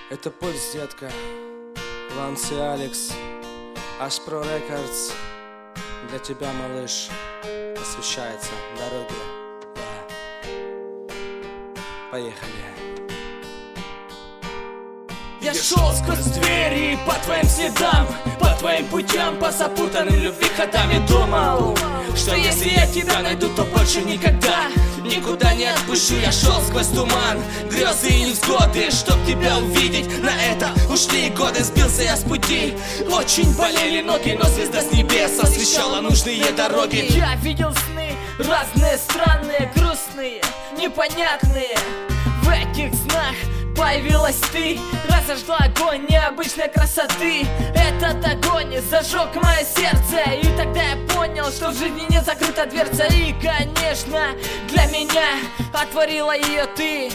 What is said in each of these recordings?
Это пульс, детка. Ланс и Алекс. Ашпро Рекордс. Для тебя, малыш, посвящается дороге. Да. Поехали. Я шел сквозь двери по твоим следам, по твоим путям, по запутанным любви ходам. И думал, что если я тебя найду, то больше никогда никуда не отпущу. Я шел сквозь туман, грезы и невзгоды, чтоб тебя увидеть. На это ушли годы, сбился я с пути. Очень болели ноги, но звезда с небес освещала нужные дороги. Я видел сны, разные, странные, грустные, непонятные. В этих снах появилась ты, разожгла огонь необычной красоты. Этот огонь зажег мое сердце, и тогда я понял, что в жизни не закрыта дверца. И, конечно, для меня отворила ее ты.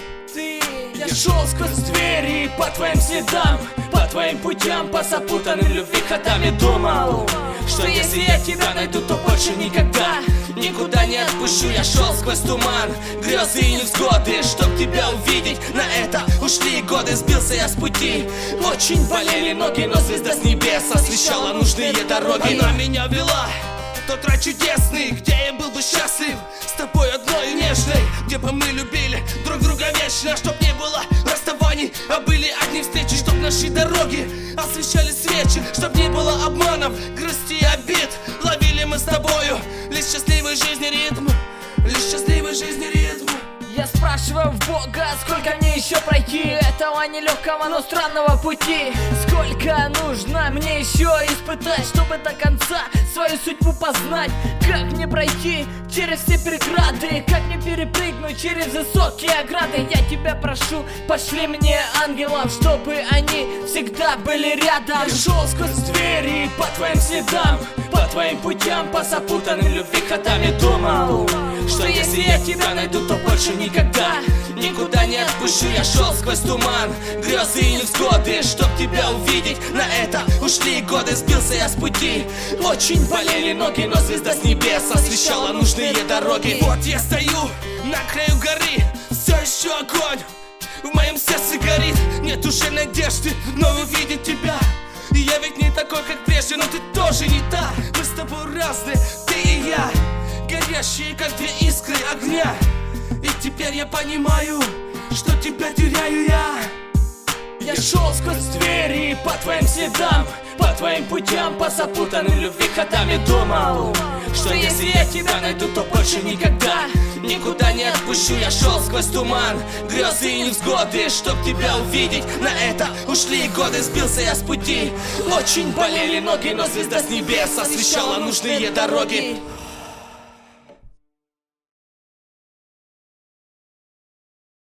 Я шел сквозь двери по твоим следам, по твоим путям, по запутанным любви ходам. И думал, что если я тебя найду, то больше никогда никуда не отпущу. Я шел сквозь туман, грезы и невзгоды, чтоб тебя увидеть. На это ушли годы, сбился я с пути. Очень болели ноги, но звезда с небес освещала нужные дороги. Она меня вела в тот рай чудесный, где я был бы счастлив с тобой одной и нежной, где бы мы любили друг друга вечно, чтоб не было расставаний, а были одни встречи, чтоб наши дороги освещали свечи, чтоб не было обманов, грусти и обид. Ловили мы с тобою лишь счастливой жизни ритм, лишь счастливой жизни ритм. Я спрашиваю в Бога, сколько мне еще пройти этого нелегкого, но странного пути. Сколько нужно мне еще испытать, чтобы до конца свою судьбу познать. Как мне пройти через все преграды, как мне перепрыгнуть через высокие ограды. Я тебя прошу, пошли мне ангелов, чтобы они всегда были рядом. Я шел сквозь двери по твоим следам, по твоим путям, по запутанным любви ходам. И думал, что если я тебя найду, то больше никогда никуда не отпущу. Я шел сквозь туман, грезы и невзгоды, чтоб тебя увидеть. На это ушли годы, сбился я с пути. Очень болели ноги, но звезда с небес освещала нужные дороги. Вот я стою на краю горы, все еще огонь в моем сердце горит. Нет уже надежды вновь увидеть тебя. И я ведь не такой, как прежде, но ты тоже не та. Мы с тобой разные, ты и я, горящие, как две искры огня. И теперь я понимаю, что тебя теряю я. Я шел сквозь двери по твоим следам, по твоим путям, по запутанным любви ходам. И думал, что если я тебя найду, то больше никогда никуда не отпущу. Я шел сквозь туман, грезы и невзгоды, чтоб тебя увидеть. На это ушли годы, сбился я с пути. Очень болели ноги, но звезда с небес освещала нужные дороги.